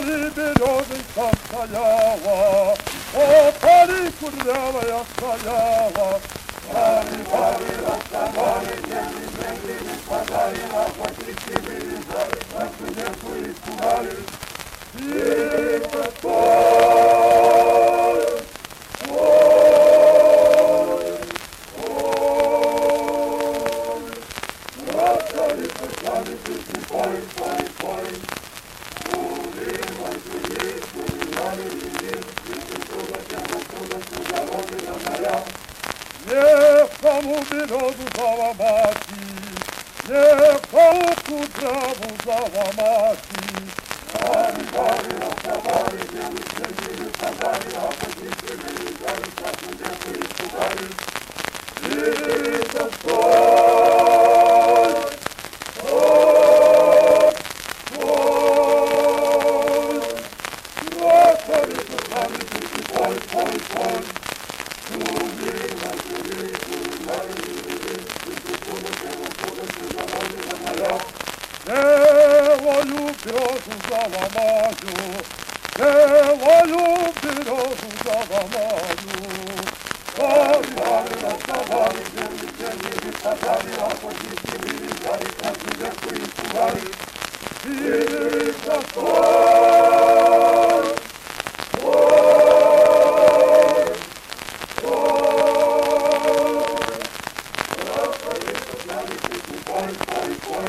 паре березонька стояла, о, паре кудрявая стояла. Паре, паре, расставали, земли не спадали, а потихи вылезали, на студентку испугали. И такой, ой, ой, расстались, расстались, песни, пой, пой, пой. Niekому березу зałamati, niekому кудряву зałamati. Пари, пари, расставали, белые снеги сказали, а потихи вылезали, как студенты испугали. И такой, ой, ой, расстались, расстались, песни, пой, пой, пой. Белую березу заломаю, белую березу заломаю. Пари, пари, расставали, земли не спадали, а потихи вылезали, как студентку испугали. И такой, ой, ой, расстались, расстались, песни, пой, пой, пой.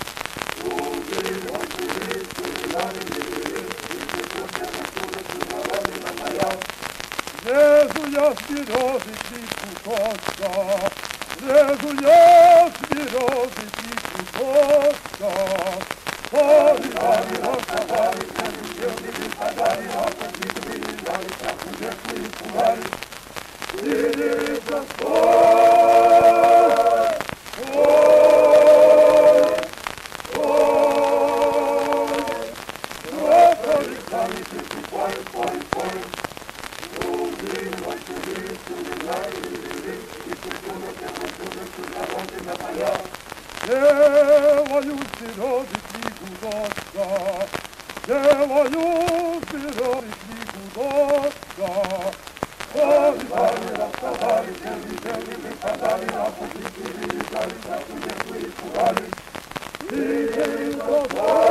Лезу я с березы квитку кошка, лезу я с березы квитку кошка. Пари, пари, расставали, земли не спадали, а потихи вылезали, как студентку испугали. И такой, ой, ой, расстались, сами песни, пой, пой, пой. Делаю с березы книгу дочка, делаю с березы книгу дочка. Пари, пари, расставали, земли не спадали, а потихи вылезали, как студентку испугали. И